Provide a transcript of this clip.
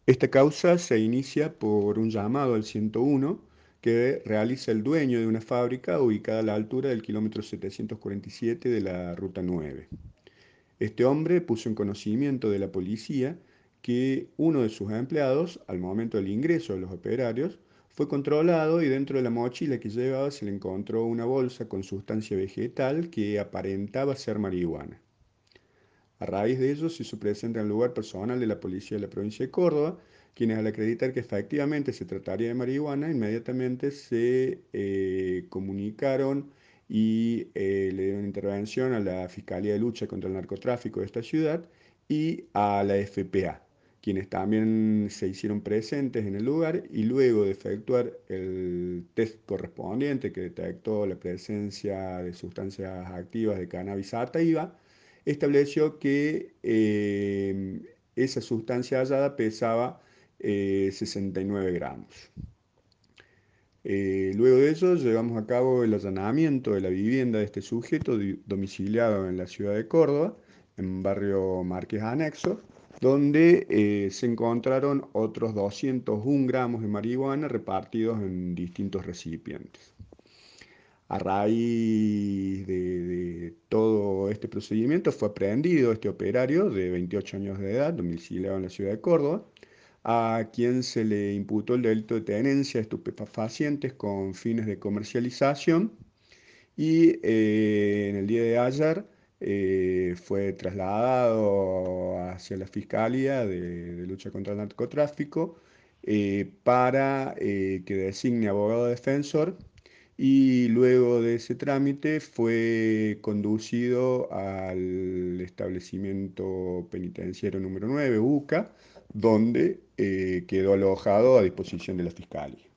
Esta causa se inicia por un llamado al 101 que realiza el dueño de una fábrica ubicada a la altura del kilómetro 747 de la Ruta 9. Este hombre puso en conocimiento de la policía que uno de sus empleados, al momento del ingreso de los operarios, fue controlado y dentro de la mochila que llevaba se le encontró una bolsa con sustancia vegetal que aparentaba ser marihuana. A raíz de ello se hizo presente en el lugar personal de la policía de la provincia de Córdoba, quienes al acreditar que efectivamente se trataría de marihuana, inmediatamente se comunicaron y le dieron intervención a la Fiscalía de Lucha contra el Narcotráfico de esta ciudad y a la FPA, quienes también se hicieron presentes en el lugar y luego de efectuar el test correspondiente que detectó la presencia de sustancias activas de cannabis sativa, estableció que esa sustancia hallada pesaba 69 gramos. Luego de eso llevamos a cabo el allanamiento de la vivienda de este sujeto domiciliado en la ciudad de Córdoba, en barrio Márquez Anexo, donde se encontraron otros 201 gramos de marihuana repartidos en distintos recipientes. A raíz de todo este procedimiento fue aprehendido este operario de 28 años de edad, domiciliado en la ciudad de Córdoba, a quien se le imputó el delito de tenencia de estupefacientes con fines de comercialización y en el día de ayer fue trasladado hacia la Fiscalía de Lucha contra el Narcotráfico para que designe abogado defensor y luego de ese trámite fue conducido al establecimiento penitenciario número 9, UCA, donde quedó alojado a disposición de la Fiscalía.